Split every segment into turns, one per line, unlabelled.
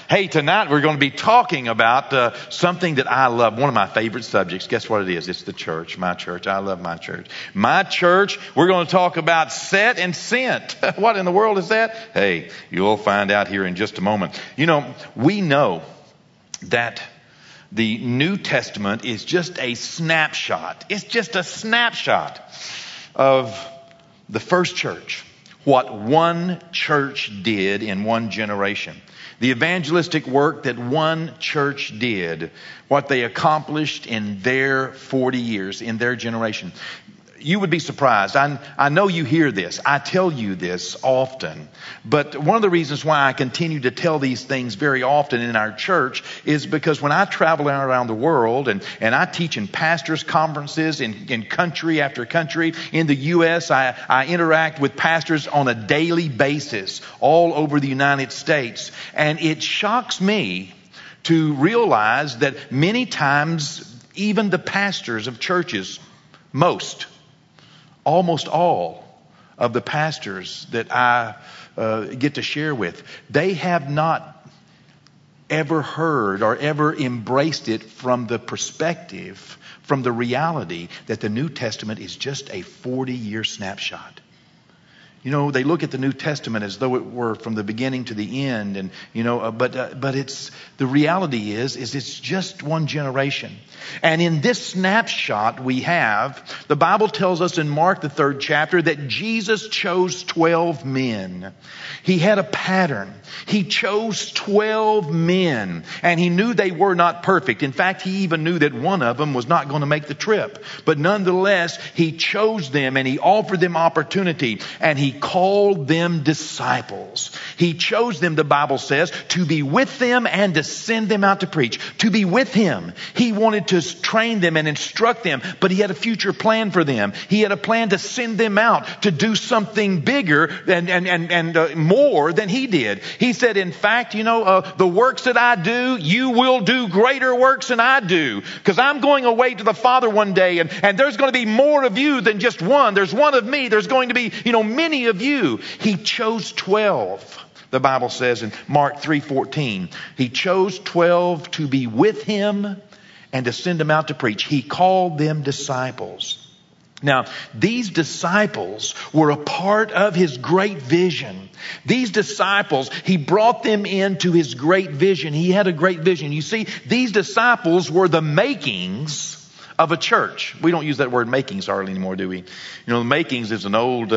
Hey, tonight we're going to be talking about something that I love, one of my favorite subjects. Guess what it is? It's the church, my church. I love my church. My church, we're going to talk about set and sent. What in the world is that? Hey, you'll find out here in just a moment. You know, we know that the New Testament is just a snapshot. It's just a snapshot of the first church. What one church did in one generation. The evangelistic work that one church did. What they accomplished in their 40 years, in their generation. You would be surprised. I know you hear this. I tell you this often. But one of the reasons why I continue to tell these things very often in our church is because when I travel around the world and I teach in pastors' conferences in country after country, in the U.S., I interact with pastors on a daily basis all over the United States. And it shocks me to realize that many times even the pastors of churches, almost all of the pastors that I get to share with, they have not ever heard or ever embraced it from the perspective, from the reality that the New Testament is just a 40-year snapshot. You know, they look at the New Testament as though it were from the beginning to the end, and but it's the reality is it's just one generation. And in this snapshot we have, the Bible tells us in Mark the 3rd chapter that Jesus chose 12 men. He had a pattern. He chose 12 men, and he knew they were not perfect. In fact, he even knew that one of them was not going to make the trip. But nonetheless, he chose them and he offered them opportunity, and he called them disciples. He chose them, the Bible says, to be with them and to send them out to preach. To be with him. He wanted to train them and instruct them, but he had a future plan for them. He had a plan to send them out to do something bigger and more than he did. He said, in fact, the works that I do, you will do greater works than I do, because I'm going away to the Father one day, and there's going to be more of you than just one. There's one of me. There's going to be, many of you. He chose 12. The Bible says in Mark 3:14, he chose 12 to be with him and to send them out to preach. He called them disciples. Now, these disciples were a part of his great vision. These disciples, he brought them into his great vision. He had a great vision. You see, these disciples were the makings of a church. We don't use that word makings hardly anymore, do we? The makings is an old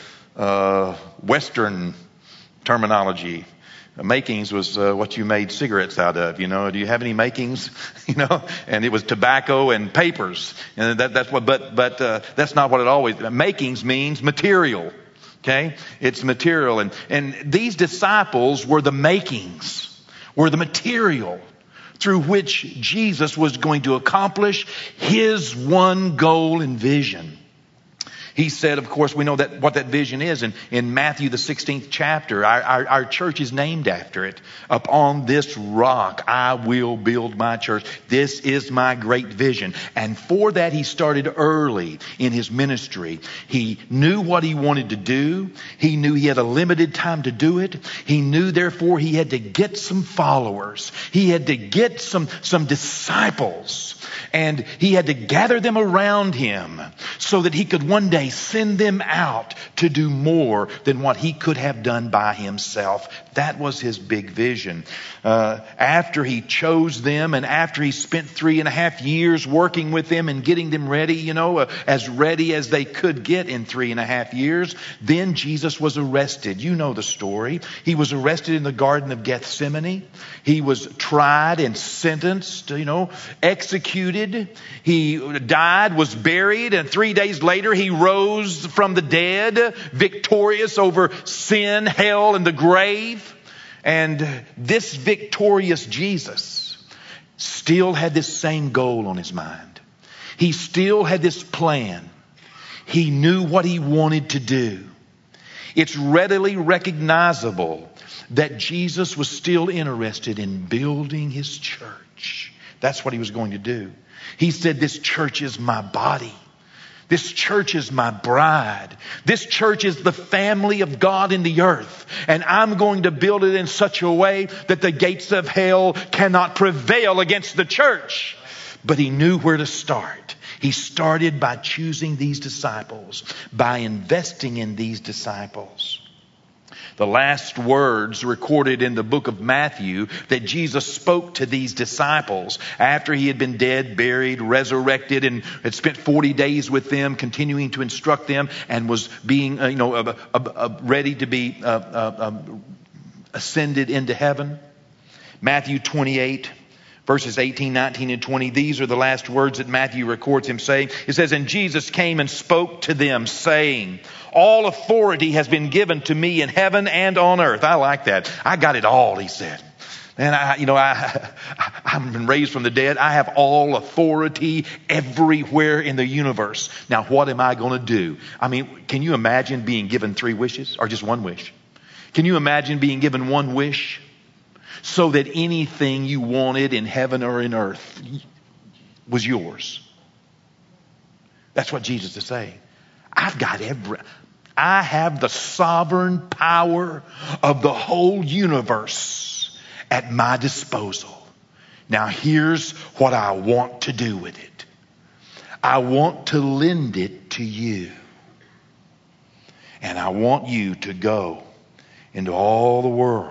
Western terminology. Makings was what you made cigarettes out of. Do you have any makings? And it was tobacco and papers, and that's what. But that's not what it always. Makings means material. Okay, it's material, and these disciples were the makings, were the material through which Jesus was going to accomplish his one goal and vision. He said, of course, we know that what that vision is. And in Matthew the 16th chapter, our church is named after it. Upon this rock, I will build my church. This is my great vision. And for that, he started early in his ministry. He knew what he wanted to do. He knew he had a limited time to do it. He knew, therefore, he had to get some followers. He had to get some disciples. And he had to gather them around him so that he could one day send them out to do more than what he could have done by himself. That was his big vision. After he chose them and after he spent 3.5 years working with them and getting them ready, as ready as they could get in 3.5 years, then Jesus was arrested. You know the story. He was arrested in the Garden of Gethsemane. He was tried and sentenced, executed. He died, was buried, and 3 days later he rose from the dead, victorious over sin, hell, and the grave. And this victorious Jesus still had this same goal on his mind. He still had this plan. He knew what he wanted to do. It's readily recognizable that Jesus was still interested in building his church. That's what he was going to do. He said, this church is my body. This church is my bride. This church is the family of God in the earth. And I'm going to build it in such a way that the gates of hell cannot prevail against the church. But he knew where to start. He started by choosing these disciples, by investing in these disciples. The last words recorded in the book of Matthew that Jesus spoke to these disciples after he had been dead, buried, resurrected, and had spent 40 days with them, continuing to instruct them, and was being, ready to be ascended into heaven. Matthew 28. Verses 18, 19, and 20, these are the last words that Matthew records him saying. It says, and Jesus came and spoke to them, saying, all authority has been given to me in heaven and on earth. I like that. I got it all, he said. And I've been raised from the dead. I have all authority everywhere in the universe. Now, what am I going to do? I mean, can you imagine being given 3 wishes or just 1 wish? Can you imagine being given 1 wish? So that anything you wanted in heaven or in earth was yours. That's what Jesus is saying. I have the sovereign power of the whole universe at my disposal. Now here's what I want to do with it. I want to lend it to you. And I want you to go into all the world.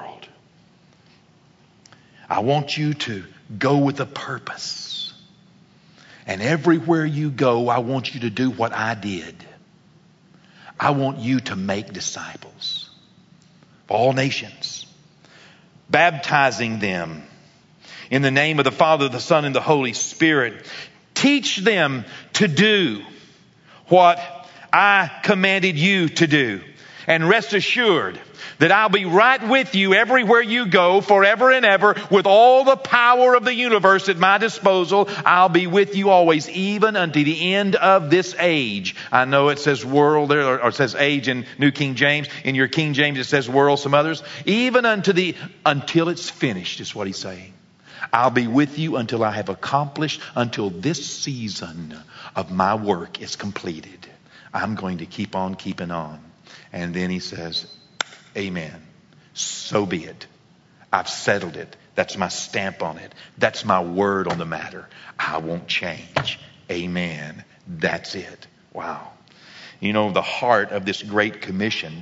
I want you to go with a purpose. And everywhere you go, I want you to do what I did. I want you to make disciples of all nations, baptizing them in the name of the Father, the Son, and the Holy Spirit. Teach them to do what I commanded you to do. And rest assured that I'll be right with you everywhere you go forever and ever with all the power of the universe at my disposal. I'll be with you always, even unto the end of this age. I know it says world there, or it says age in New King James. In your King James it says world, some others. Even until it's finished is what he's saying. I'll be with you until I have accomplished, until this season of my work is completed. I'm going to keep on keeping on. And then he says, amen. So be it. I've settled it. That's my stamp on it. That's my word on the matter. I won't change. Amen. That's it. Wow. You know, the heart of this Great Commission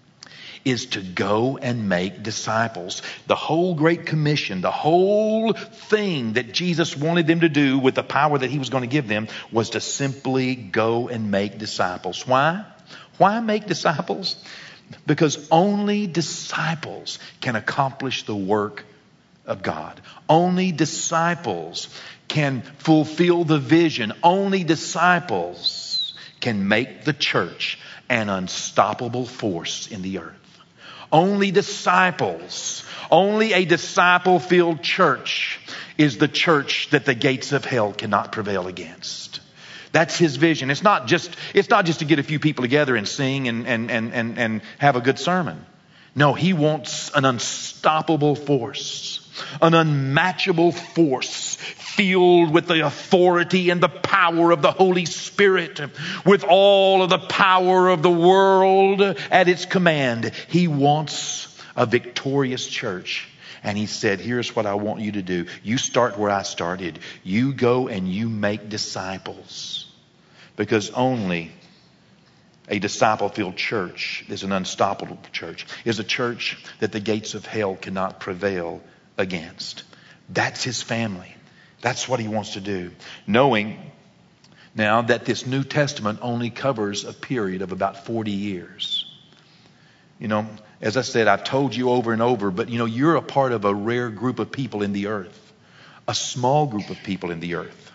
is to go and make disciples. The whole Great Commission, the whole thing that Jesus wanted them to do with the power that he was going to give them was to simply go and make disciples. Why? Why make disciples? Because only disciples can accomplish the work of God. Only disciples can fulfill the vision. Only disciples can make the church an unstoppable force in the earth. Only disciples, only a disciple-filled church is the church that the gates of hell cannot prevail against. That's his vision. It's not just to get a few people together and sing and have a good sermon. No, he wants an unstoppable force, an unmatchable force filled with the authority and the power of the Holy Spirit, with all of the power of the world at its command. He wants a victorious church. And he said, here's what I want you to do. You start where I started. You go and you make disciples. Because only a disciple-filled church is an unstoppable church, is a church that the gates of hell cannot prevail against. That's his family. That's what he wants to do. Knowing now that this New Testament only covers a period of about 40 years. You know, as I said, I've told you over and over, but you know, you're a part of a rare group of people in the earth, a small group of people in the earth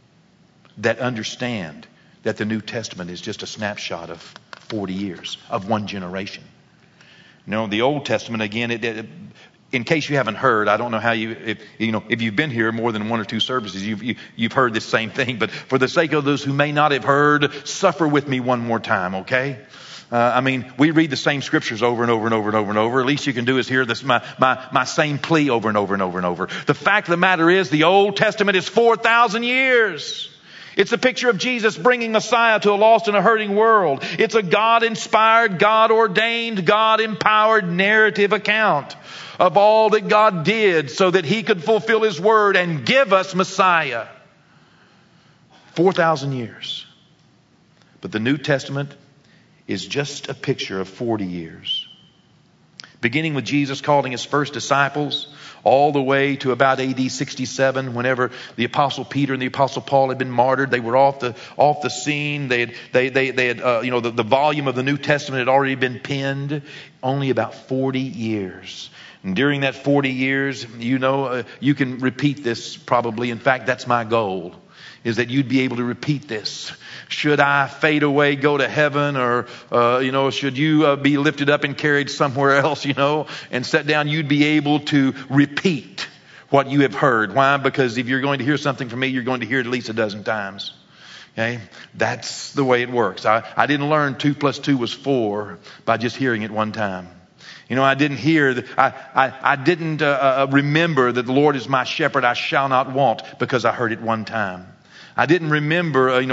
that understand that the New Testament is just a snapshot of 40 years, of one generation. You know, the Old Testament, again, in case you haven't heard, I don't know how if you've been here more than 1 or 2 services, you've heard this same thing. But for the sake of those who may not have heard, suffer with me one more time, okay? We read the same scriptures over and over and over and over and over. At least you can do is hear this my same plea over and over and over and over. The fact of the matter is, the Old Testament is 4,000 years. It's a picture of Jesus bringing Messiah to a lost and a hurting world. It's a God-inspired, God-ordained, God-empowered narrative account of all that God did so that He could fulfill His word and give us Messiah. 4,000 years. But the New Testament is just a picture of 40 years. Beginning with Jesus calling His first disciples, all the way to about AD 67, whenever the Apostle Peter and the Apostle Paul had been martyred. They were off the scene. They had the volume of the New Testament had already been penned. Only about 40 years. And during that 40 years, you can repeat this probably. In fact, that's my goal, is that you'd be able to repeat this. Should I fade away, go to heaven, or, should you be lifted up and carried somewhere else, and set down, you'd be able to repeat what you have heard. Why? Because if you're going to hear something from me, you're going to hear it at least a dozen times. Okay? That's the way it works. I didn't learn 2 + 2 was 4 by just hearing it one time. I didn't hear, I didn't remember that the Lord is my shepherd, I shall not want, because I heard it one time. I didn't remember,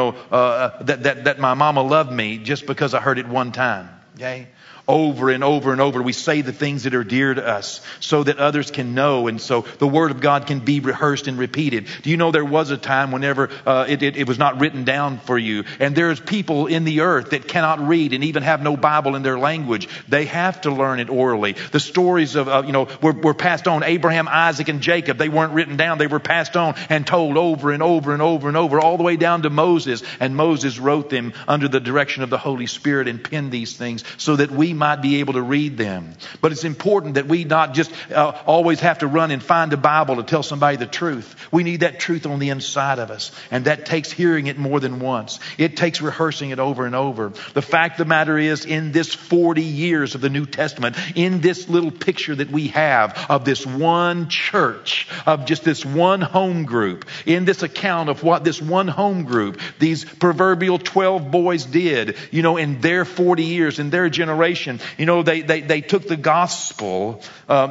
that my mama loved me just because I heard it one time. Okay? Over and over and over, we say the things that are dear to us so that others can know, and so the Word of God can be rehearsed and repeated. Do you know there was a time whenever it was not written down for you? And there's people in the earth that cannot read and even have no Bible in their language. They have to learn it orally. The stories were passed on. Abraham, Isaac, and Jacob, they weren't written down. They were passed on and told over and over and over and over, all the way down to Moses. And Moses wrote them under the direction of the Holy Spirit and penned these things so that we might be able to read them. But it's important that we not just always have to run and find a Bible to tell somebody the truth. We need that truth on the inside of us. And that takes hearing it more than once. It takes rehearsing it over and over. The fact of the matter is, in this 40 years of the New Testament, in this little picture that we have of this one church, of just this one home group, in this account of what this one home group, these proverbial 12 boys did, in their 40 years, in their generation, they took the gospel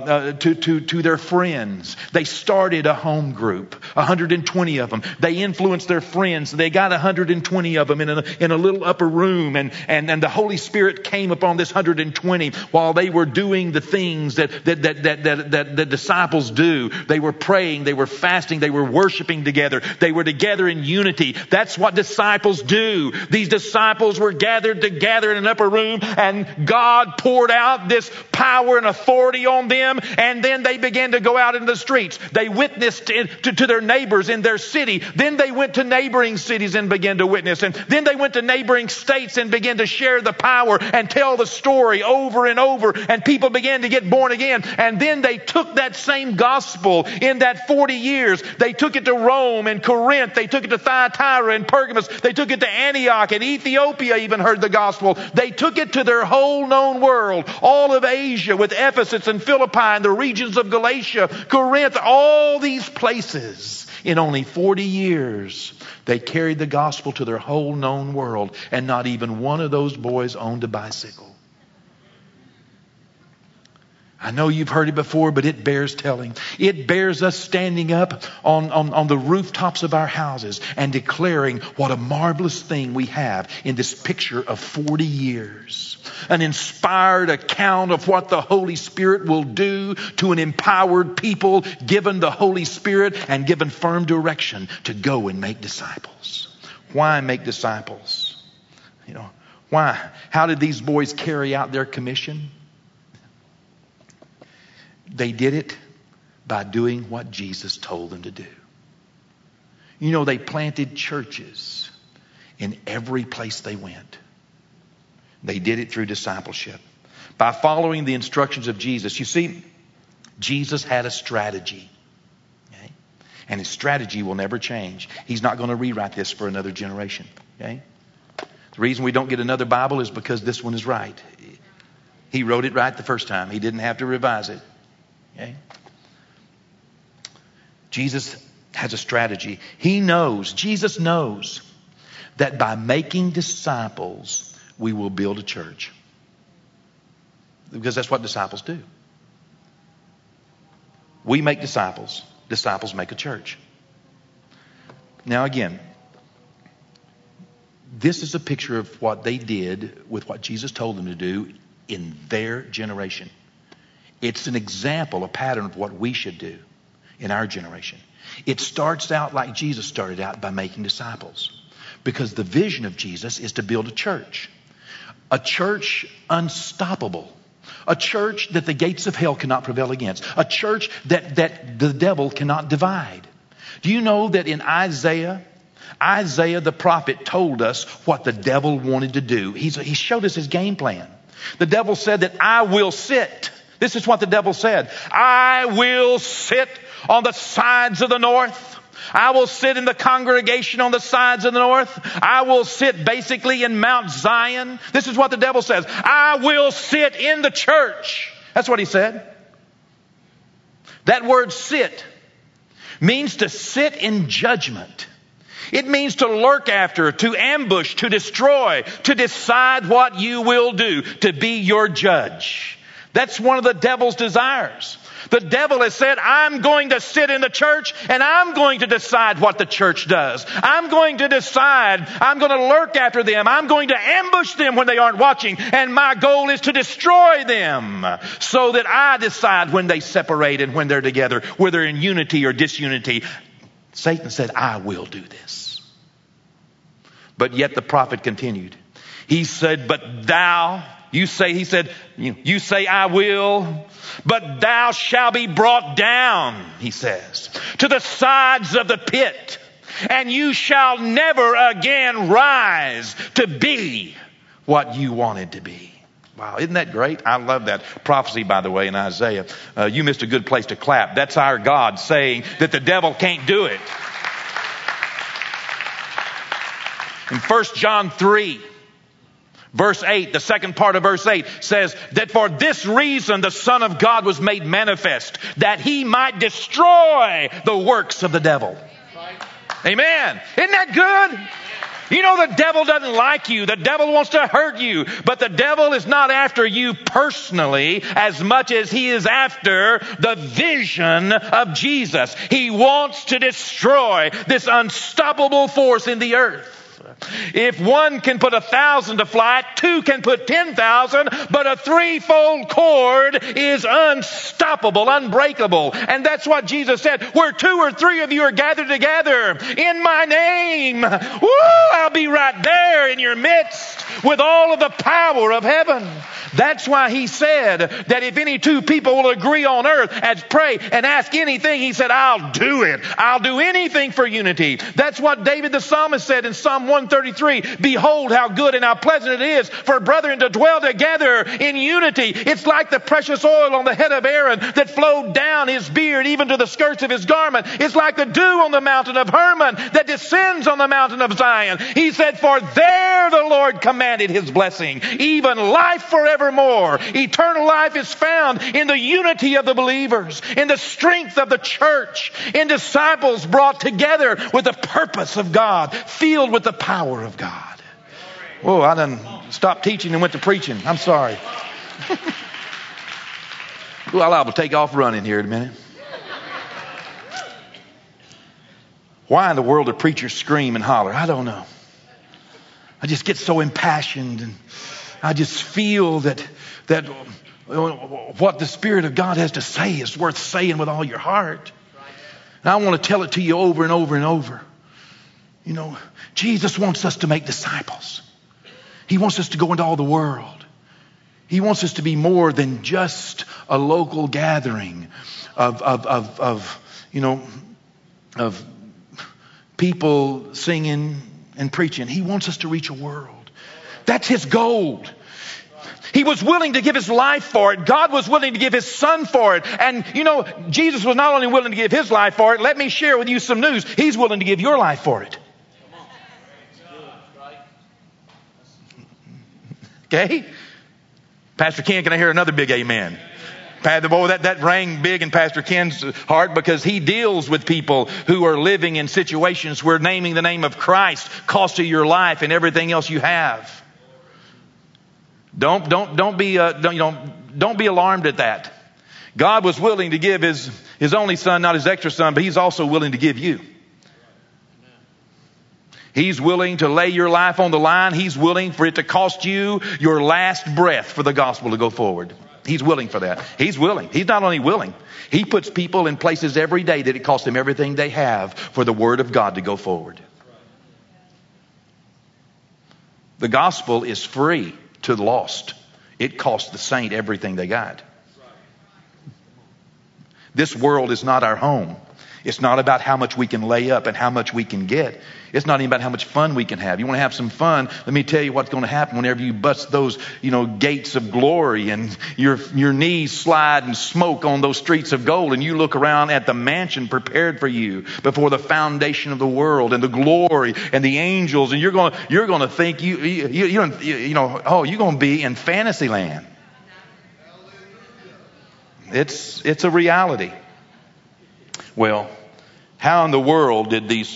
to their friends. They started a home group, 120 of them. They influenced their friends. They got 120 of them in a little upper room, and the Holy Spirit came upon this 120 while they were doing the things that the disciples do. They were praying, they were fasting, they were worshiping together. They were together in unity. That's what disciples do. These disciples were gathered together in an upper room, and God poured out this power and authority on them, and then they began to go out into the streets. They witnessed to their neighbors in their city. Then they went to neighboring cities and began to witness. And then they went to neighboring states and began to share the power and tell the story over and over. And people began to get born again. And then they took that same gospel in that 40 years. They took it to Rome and Corinth. They took it to Thyatira and Pergamos. They took it to Antioch, and Ethiopia even heard the gospel. They took it to their whole known world, all of Asia, with Ephesus and Philippi and the regions of Galatia, Corinth, all these places. In only 40 years, they carried the gospel to their whole known world, and not even one of those boys owned a bicycle. I know you've heard it before, but it bears telling. It bears us standing up on the rooftops of our houses and declaring what a marvelous thing we have in this picture of 40 years. An inspired account of what the Holy Spirit will do to an empowered people, given the Holy Spirit and given firm direction to go and make disciples. Why make disciples? Why? How did these boys carry out their commission? They did it by doing what Jesus told them to do. They planted churches in every place they went. They did it through discipleship. By following the instructions of Jesus. You see, Jesus had a strategy. Okay? And his strategy will never change. He's not going to rewrite this for another generation. Okay? The reason we don't get another Bible is because this one is right. He wrote it right the first time. He didn't have to revise it. Okay? Jesus has a strategy. Jesus knows that by making disciples, we will build a church. Because that's what disciples do. We make disciples. Disciples make a church. Now again, This is a picture of what they did with what Jesus told them to do in their generation. It's an example, a pattern of what we should do in our generation. It starts out like Jesus started out, by making disciples. Because the vision of Jesus is to build a church unstoppable, a church that the gates of hell cannot prevail against, a church that the devil cannot divide. Do you know that in Isaiah the prophet told us what the devil wanted to do? He showed us his game plan. The devil said that I will sit. This is what the devil said. I will sit on the sides of the north. I will sit in the congregation on the sides of the north. I will sit basically in Mount Zion. This is what the devil says. I will sit in the church. That's what he said. That word sit means to sit in judgment. It means to lurk after, to ambush, to destroy, to decide what you will do, to be your judge. That's one of the devil's desires. The devil has said, I'm going to sit in the church and I'm going to decide what the church does. I'm going to decide. I'm going to lurk after them. I'm going to ambush them when they aren't watching. And my goal is to destroy them so that I decide when they separate and when they're together, whether in unity or disunity. Satan said, I will do this. But yet the prophet continued. He said, but thou, you say I will, but thou shalt be brought down, he says, to the sides of the pit, and you shall never again rise to be what you wanted to be. Wow, isn't that great? I love that prophecy, by the way, in Isaiah. You missed a good place to clap. That's our God saying that the devil can't do it. In 1 John 3, verse 8, the second part of verse 8 says that for this reason the Son of God was made manifest, that he might destroy the works of the devil. Amen. Isn't that good? You know the devil doesn't like you. The devil wants to hurt you. But the devil is not after you personally as much as he is after the vision of Jesus. He wants to destroy this unstoppable force in the earth. If one can put 1,000 to flight, two can put 10,000, but a threefold cord is unstoppable, unbreakable. And that's what Jesus said. Where 2 or 3 of you are gathered together in my name, I'll be right there in your midst with all of the power of heaven. That's why he said that if any 2 people will agree on earth and pray and ask anything, he said, I'll do it. I'll do anything for unity. That's what David the psalmist said in Psalm 133. Behold how good and how pleasant it is for brethren to dwell together in unity. It's like the precious oil on the head of Aaron that flowed down his beard even to the skirts of his garment. It's like the dew on the mountain of Hermon that descends on the mountain of Zion. He said, for there the Lord commanded his blessing, even life forevermore. Eternal life is found in the unity of the believers, in the strength of the church, in disciples brought together with the purpose of God, filled with the power of God. Whoa, I done stopped teaching and went to preaching. I'm sorry. Well, I will take off running here in a minute. Why in the world do preachers scream and holler? I don't know. I just get so impassioned, and I just feel that what the Spirit of God has to say is worth saying with all your heart. And I want to tell it to you over and over and over. You know, Jesus wants us to make disciples. He wants us to go into all the world. He wants us to be more than just a local gathering of people singing and preaching. He wants us to reach a world. That's his goal. He was willing to give his life for it. God was willing to give his son for it. And you know, Jesus was not only willing to give his life for it. Let me share with you some news. He's willing to give your life for it. Okay? Pastor Ken, can I hear another big amen? Boy, that rang big in Pastor Ken's heart, because he deals with people who are living in situations where naming the name of Christ costs you your life and everything else you have. Don't be alarmed at that. God was willing to give his only son, not his extra son, but he's also willing to give you. He's willing to lay your life on the line. He's willing for it to cost you your last breath for the gospel to go forward. He's willing for that. He's willing. He's not only willing, he puts people in places every day that it costs them everything they have for the word of God to go forward. The gospel is free to the lost. It costs the saint everything they got. This world is not our home. It's not about how much we can lay up and how much we can get. It's not even about how much fun we can have. You want to have some fun? Let me tell you what's going to happen whenever you bust those, gates of glory and your knees slide and smoke on those streets of gold, and you look around at the mansion prepared for you before the foundation of the world, and the glory and the angels, and you're going to think you're going to be in fantasy land. It's a reality. Well, how in the world did the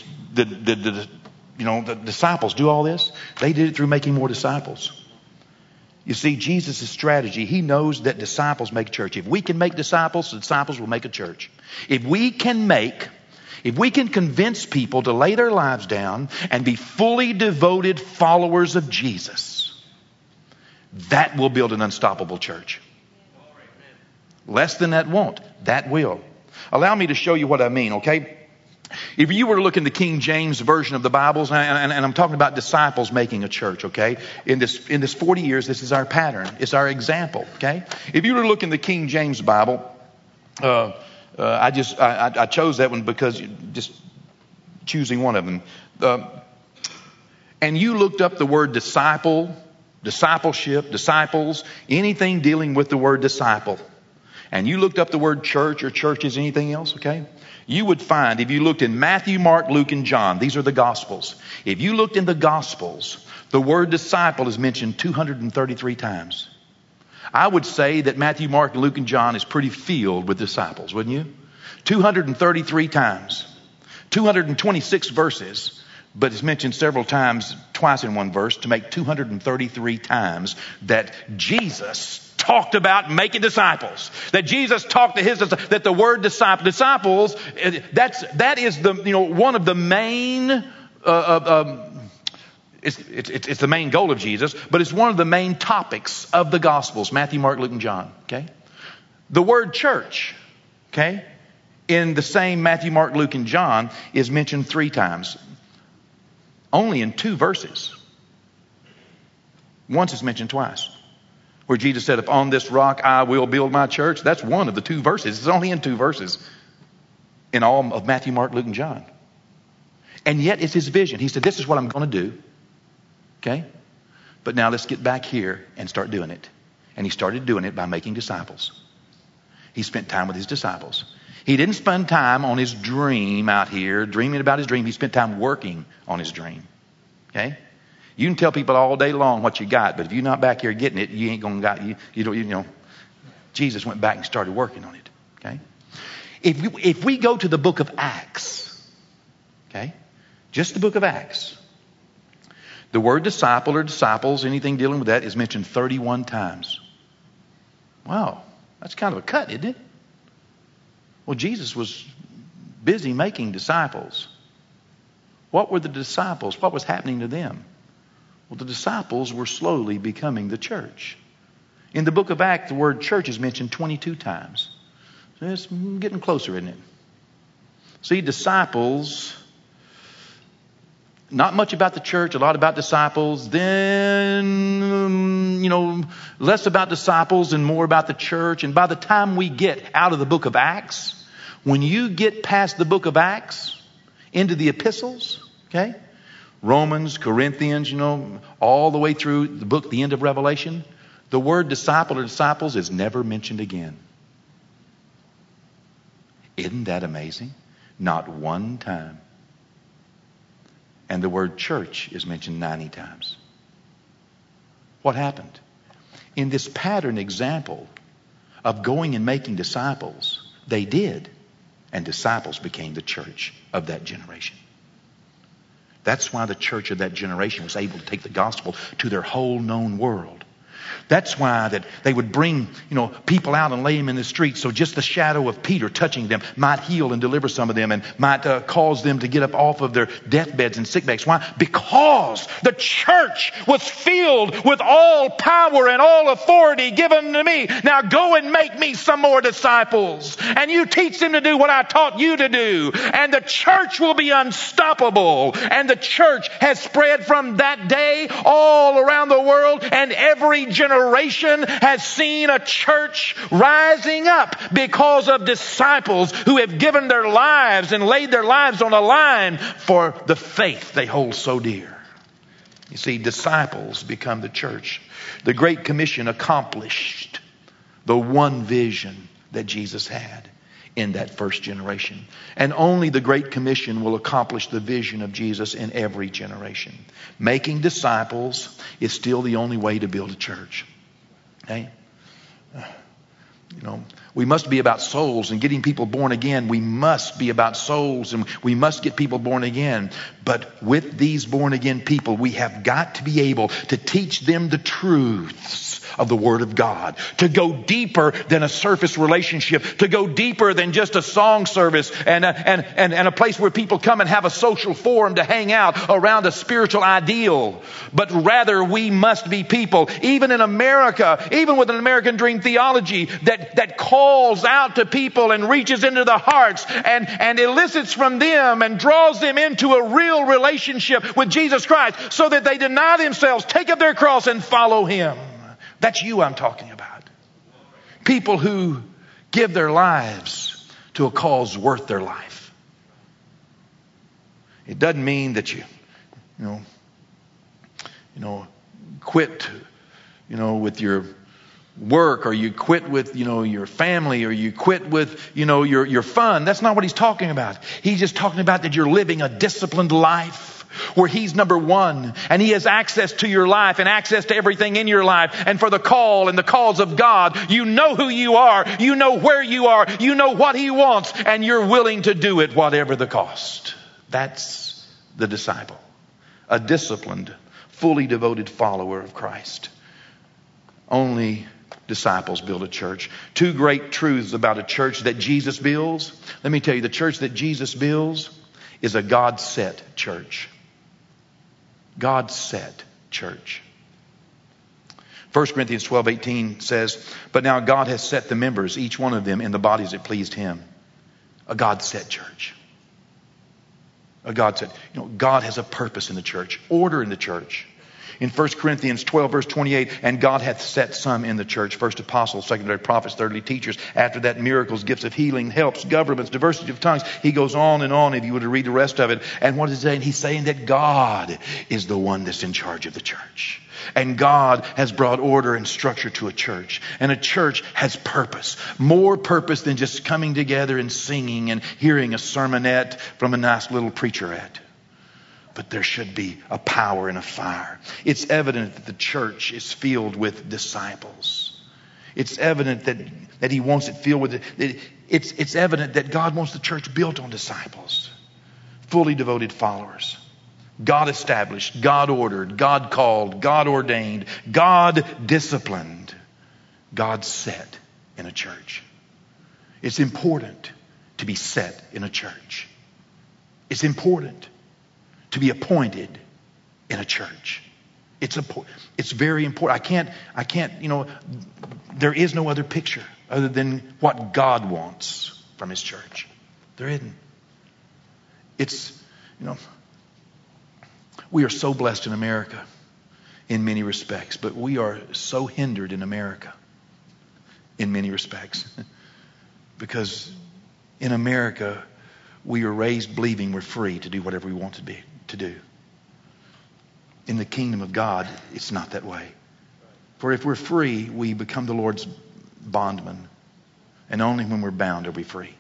disciples do all this? They did it through making more disciples. You see, Jesus' strategy, he knows that disciples make church. If we can make disciples, the disciples will make a church. If we can convince people to lay their lives down and be fully devoted followers of Jesus, that will build an unstoppable church. Less than that won't. That will. Allow me to show you what I mean, okay? If you were to look in the King James Version of the Bibles, and I'm talking about disciples making a church, okay? In this 40 years, this is our pattern. It's our example, okay? If you were to look in the King James Bible, I chose that one because just choosing one of them. And you looked up the word disciple, discipleship, disciples, anything dealing with the word disciple. And you looked up the word church or churches, anything else, okay? You would find, if you looked in Matthew, Mark, Luke, and John, these are the Gospels. If you looked in the Gospels, the word disciple is mentioned 233 times. I would say that Matthew, Mark, Luke, and John is pretty filled with disciples, wouldn't you? 233 times. 226 verses, but it's mentioned several times, twice in one verse, to make 233 times that Jesus talked about making disciples. That Jesus talked to his disciples, that the word disciples, that is the, one of the main, it's the main goal of Jesus, but it's one of the main topics of the Gospels, Matthew, Mark, Luke, and John, okay? The word church, okay, in the same Matthew, Mark, Luke, and John is mentioned 3 times. Only in 2 verses. Once it's mentioned twice. Where Jesus said, upon this rock I will build my church. That's one of the 2 verses. It's only in 2 verses in all of Matthew, Mark, Luke, and John. And yet it's his vision. He said, this is what I'm going to do. Okay? But now let's get back here and start doing it. And he started doing it by making disciples. He spent time with his disciples. He didn't spend time on his dream out here, dreaming about his dream. He spent time working on his dream. Okay? You can tell people all day long what you got, but if you're not back here getting it, you ain't going to got. Jesus went back and started working on it. Okay? If we go to the book of Acts, okay, just the book of Acts, the word disciple or disciples, anything dealing with that, is mentioned 31 times. Wow, that's kind of a cut, isn't it? Well, Jesus was busy making disciples. What were the disciples? What was happening to them? Well, the disciples were slowly becoming the church. In the book of Acts, the word church is mentioned 22 times. So it's getting closer, isn't it? See, disciples, not much about the church, a lot about disciples. Then, less about disciples and more about the church. And by the time we get out of the book of Acts, when you get past the book of Acts into the epistles, okay, Romans, Corinthians, all the way through the end of Revelation, the word disciple or disciples is never mentioned again. Isn't that amazing? Not one time. And the word church is mentioned 90 times. What happened? In this pattern example of going and making disciples, they did. And disciples became the church of that generation. That's why the church of that generation was able to take the gospel to their whole known world. That's why that they would bring, people out and lay them in the street. So just the shadow of Peter touching them might heal and deliver some of them and might cause them to get up off of their deathbeds and sick beds. Why? Because the church was filled with all power and all authority given to me. Now go and make me some more disciples. And you teach them to do what I taught you to do. And the church will be unstoppable. And the church has spread from that day all around the world, and every generation has seen a church rising up because of disciples who have given their lives and laid their lives on the line for the faith they hold so dear. You see, disciples become the church. The Great Commission accomplished the one vision that Jesus had in that first generation. And only the Great Commission will accomplish the vision of Jesus in every generation. Making disciples is still the only way to build a church. Okay? We must be about souls and getting people born again. We must be about souls and we must get people born again. But with these born again people, we have got to be able to teach them the truths of the Word of God, to go deeper than a surface relationship, to go deeper than just a song service and a place where people come and have a social forum to hang out around a spiritual ideal. But rather, we must be people, even in America, even with an American dream theology that calls out to people and reaches into the hearts and elicits from them and draws them into a real relationship with Jesus Christ so that they deny themselves, take up their cross and follow Him. That's you I'm talking about. People who give their lives to a cause worth their life. It doesn't mean that you quit, with your work, or you quit with, your family, or you quit with, your fun. That's not what he's talking about. He's just talking about that you're living a disciplined life where He's number one and He has access to your life and access to everything in your life. And for the call and the cause of God, you know who you are, you know where you are, you know what He wants, and you're willing to do it whatever the cost. That's the disciple. A disciplined, fully devoted follower of Christ. Only disciples build a church. Two great truths about a church that Jesus builds. Let me tell you, the church that Jesus builds is a God-set church. God-set church. 1 Corinthians 12:18 says, but now God has set the members, each one of them, in the bodies that pleased Him. A God-set church. A God-set. God has a purpose in the church, order in the church. In 1 Corinthians 12, verse 28, and God hath set some in the church. First apostles, secondary prophets, thirdly teachers. After that, miracles, gifts of healing, helps, governments, diversity of tongues. He goes on and on if you were to read the rest of it. And what is he saying? He's saying that God is the one that's in charge of the church. And God has brought order and structure to a church. And a church has purpose. More purpose than just coming together and singing and hearing a sermonette from a nice little preacherette. But there should be a power and a fire. It's evident that the church is filled with disciples. It's evident that He wants it filled with it. It's evident that God wants the church built on disciples. Fully devoted followers. God established, God ordered, God called, God ordained, God disciplined, God set in a church. It's important to be set in a church. It's important to be appointed in a church. It's very important. I can't, there is no other picture other than what God wants from His church. There isn't. We are so blessed in America in many respects, but we are so hindered in America in many respects. Because in America, we are raised believing we're free to do whatever we want to do. In the kingdom of God, it's not that way. For if we're free, we become the Lord's bondman. And only when we're bound are we free.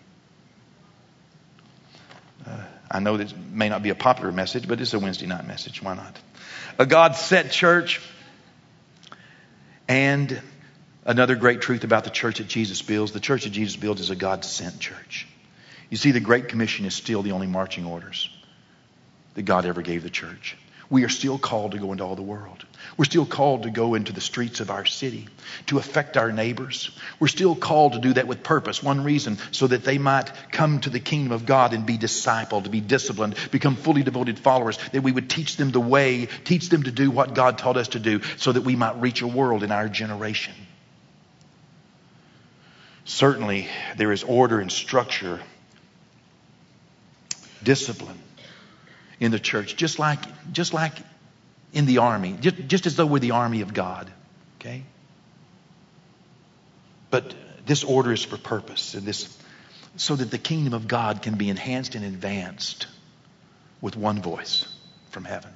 I know this may not be a popular message, but it's a Wednesday night message. Why not? A God-set church. And another great truth about the church that Jesus builds. The church that Jesus builds is a God-sent church. You see, the Great Commission is still the only marching orders that God ever gave the church. we are still called to go into all the world. We're still called to go into the streets of our city, to affect our neighbors. We're still called to do that with purpose. One reason, so that they might come to the kingdom of God and be discipled, to be disciplined, become fully devoted followers, that we would teach them the way, teach them to do what God taught us to do, so that we might reach a world in our generation. Certainly, there is order and structure, discipline in the church, just like in the army, just as though we're the army of God. Okay? But this order is for purpose, and this so that the kingdom of God can be enhanced and advanced with one voice from heaven.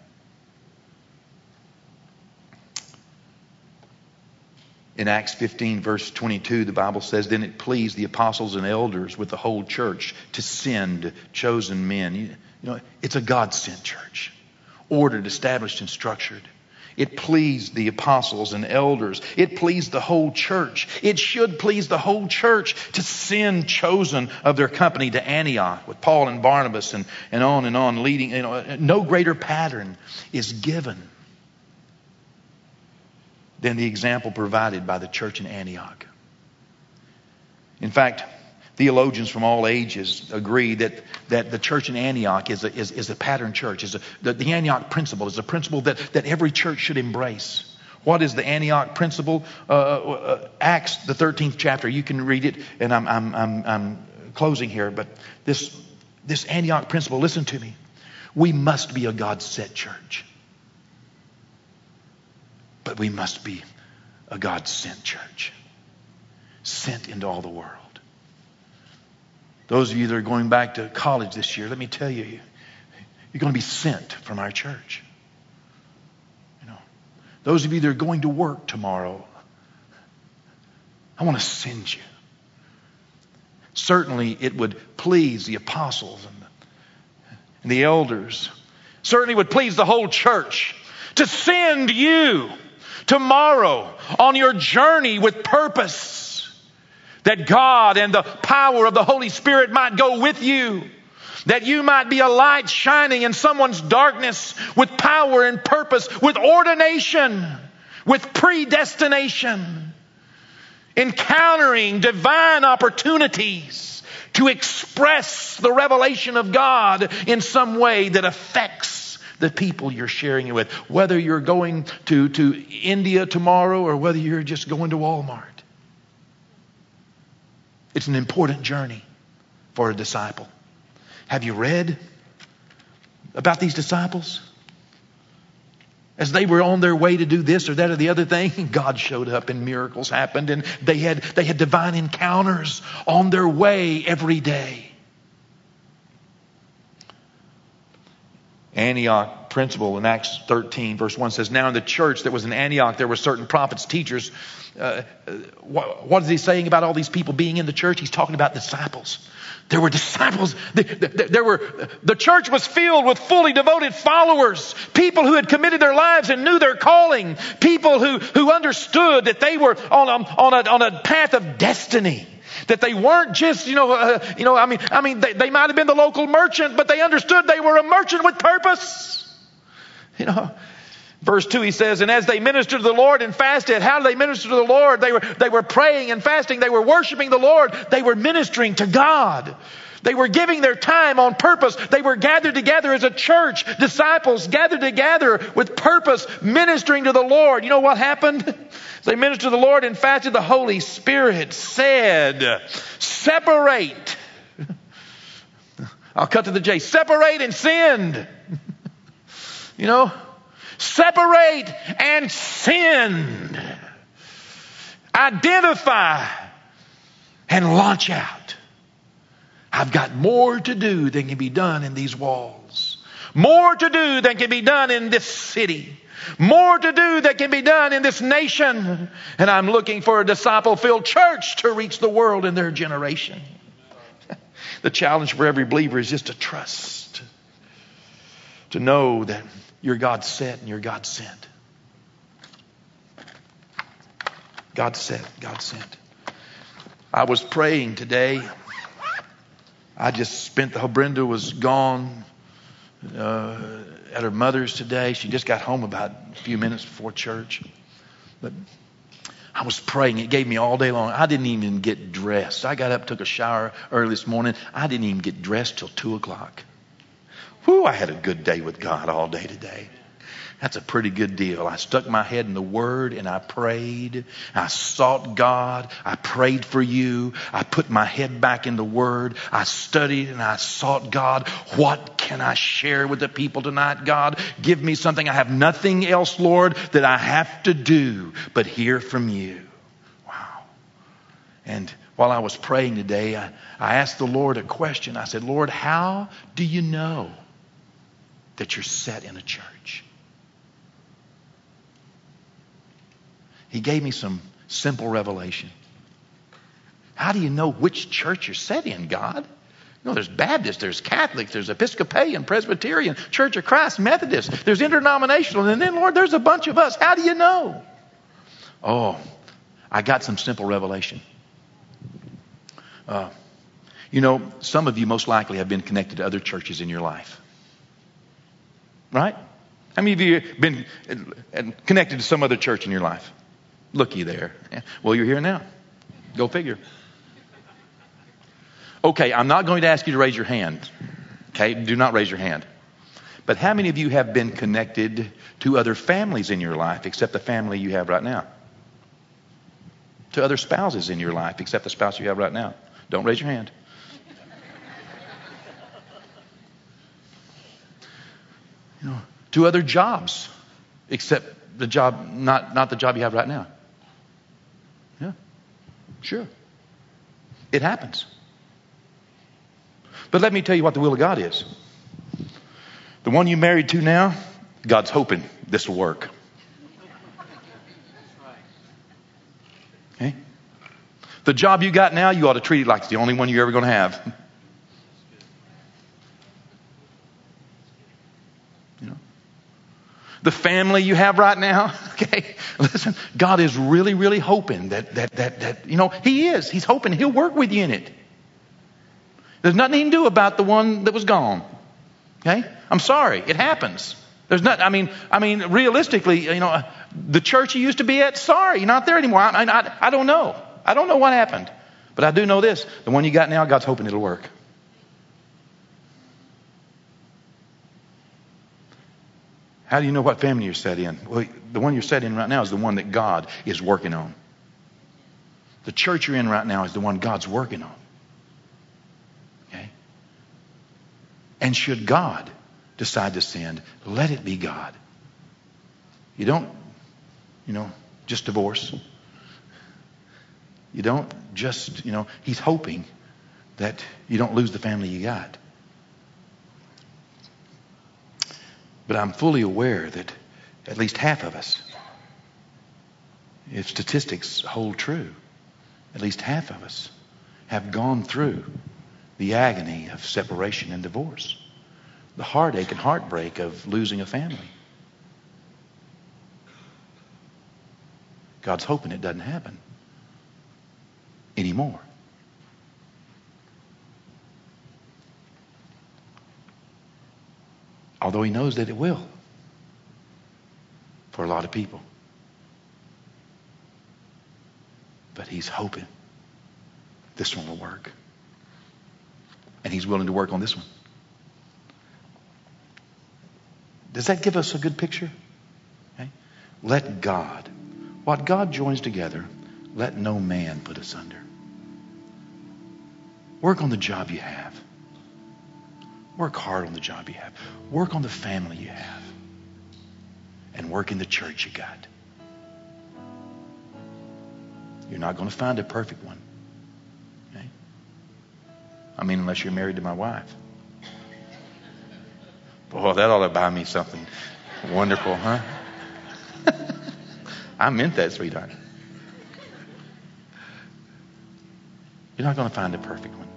In Acts 15, verse 22, the Bible says, "Then it pleased the apostles and elders with the whole church to send chosen men." You know, it's a God-sent church, ordered, established, and structured. It pleased the apostles and elders. It pleased the whole church. It should please the whole church to send chosen of their company to Antioch with Paul and Barnabas and on, leading. You know, no greater pattern is given than the example provided by the church in Antioch. In fact, theologians from all ages agree that the church in Antioch is a pattern church. The Antioch principle is a principle that every church should embrace. What is the Antioch principle? Acts, the 13th chapter. You can read it, and I'm closing here. But this Antioch principle, listen to me. We must be a God-set church. But we must be a God-sent church. Sent into all the world. Those of you that are going back to college this year, let me tell you, you're going to be sent from our church. You know, those of you that are going to work tomorrow, I want to send you. Certainly it would please the apostles and the elders. Certainly would please the whole church to send you tomorrow on your journey with purpose, that God and the power of the Holy Spirit might go with you, that you might be a light shining in someone's darkness with power and purpose, with ordination, with predestination, encountering divine opportunities to express the revelation of God in some way that affects the people you're sharing it with, whether you're going to India tomorrow or whether you're just going to Walmart. It's an important journey for a disciple. Have you read about these disciples? As they were on their way to do this or that or the other thing, God showed up and miracles happened, and they had divine encounters on their way every day. Antioch principle in Acts 13 verse 1 says, "Now in the church that was in Antioch there were certain prophets, teachers." What is he saying about all these people being in the church? He's talking about disciples. There were disciples. The church was filled with fully devoted followers, people who had committed their lives and knew their calling, people who understood that they were on a path of destiny. That they weren't just, they might have been the local merchant, but they understood they were a merchant with purpose. Verse 2, he says, "And as they ministered to the Lord and fasted," how did they minister to the Lord? They were praying and fasting. They were worshiping the Lord. They were ministering to God. They were giving their time on purpose. They were gathered together as a church, disciples gathered together with purpose, ministering to the Lord. You know what happened? As they ministered to the Lord and fasted, the Holy Spirit said, "Separate." I'll cut to the chase. Separate and send. Separate and send. Identify and launch out. I've got more to do than can be done in these walls. More to do than can be done in this city. More to do than can be done in this nation. And I'm looking for a disciple-filled church to reach the world in their generation. The challenge for every believer is just to trust. To know that you're God set and you're God sent. God sent, God sent. I was praying today. I just spent Brenda was gone at her mother's today. She just got home about a few minutes before church. But I was praying. It gave me all day long. I didn't even get dressed. I got up, took a shower early this morning. I didn't even get dressed till 2 o'clock. Whew, I had a good day with God all day today. That's a pretty good deal. I stuck my head in the Word and I prayed. I sought God. I prayed for you. I put my head back in the Word. I studied and I sought God. What can I share with the people tonight, God? Give me something. I have nothing else, Lord, that I have to do but hear from you. Wow. And while I was praying today, I asked the Lord a question. I said, Lord, how do you know that you're set in a church? He gave me some simple revelation. How do you know which church you're set in, God? No, there's Baptist, there's Catholic, there's Episcopalian, Presbyterian, Church of Christ, Methodist, there's interdenominational, and then, Lord, there's a bunch of us. How do you know? Oh, I got some simple revelation. Some of you most likely have been connected to other churches in your life. Right? How many of you have been connected to some other church in your life? Looky there. Well, you're here now. Go figure. Okay, I'm not going to ask you to raise your hand. Okay, do not raise your hand. But how many of you have been connected to other families in your life except the family you have right now? To other spouses in your life except the spouse you have right now? Don't raise your hand. To other jobs except the job, not the job you have right now. Yeah, sure. It happens. But let me tell you what the will of God is. The one you married to now, God's hoping this will work. Okay? The job you got now, you ought to treat it like it's the only one you're ever going to have. The family you have right now, okay? Listen, God is really, really hoping that He is. He's hoping He'll work with you in it. There's nothing He can do about the one that was gone. Okay? I'm sorry. It happens. There's not, I mean, realistically, the church you used to be at, sorry, you're not there anymore. I don't know. I don't know what happened. But I do know this. The one you got now, God's hoping it'll work. How do you know what family you're set in? Well, the one you're set in right now is the one that God is working on. The church you're in right now is the one God's working on. Okay? And should God decide to send, let it be God. You don't, just divorce. You don't just, He's hoping that you don't lose the family you got. But I'm fully aware that at least half of us, if statistics hold true, at least half of us have gone through the agony of separation and divorce, the heartache and heartbreak of losing a family. God's hoping it doesn't happen anymore. Although He knows that it will for a lot of people. But He's hoping this one will work. And He's willing to work on this one. Does that give us a good picture? Okay. Let God, what God joins together, let no man put asunder. Work on the job you have. Work hard on the job you have. Work on the family you have. And work in the church you got. You're not going to find a perfect one. Okay? Unless you're married to my wife. Boy, that ought to buy me something wonderful, huh? I meant that, sweetheart. You're not going to find a perfect one.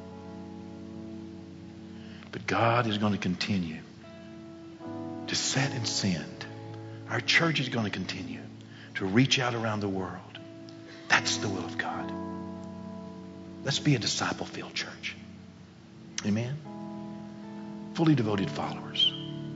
But God is going to continue to set and send. Our church is going to continue to reach out around the world. That's the will of God. Let's be a disciple-filled church. Amen? Fully devoted followers.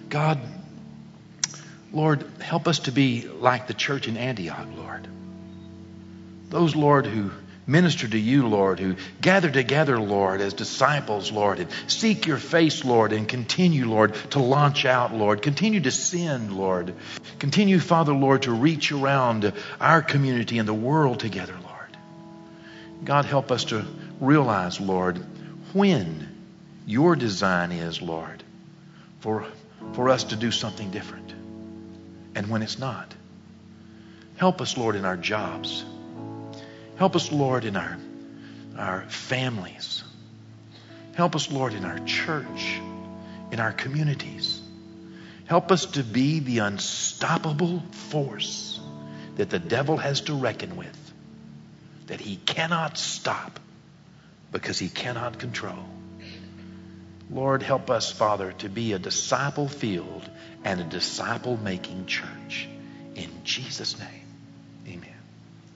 God, Lord, help us to be like the church in Antioch, Lord. Those, Lord, who minister to you, Lord, who gather together, Lord, as disciples, Lord, and seek your face, Lord, and continue, Lord, to launch out, Lord. Continue to send, Lord. Continue, Father, Lord, to reach around our community and the world together, Lord. God, help us to realize, Lord, when your design is, Lord, for us to do something different, and when it's not. Help us, Lord, in our jobs. Help us, Lord, in our families. Help us, Lord, in our church, in our communities. Help us to be the unstoppable force that the devil has to reckon with, that he cannot stop because he cannot control. Lord, help us, Father, to be a disciple-filled and a disciple-making church. In Jesus' name.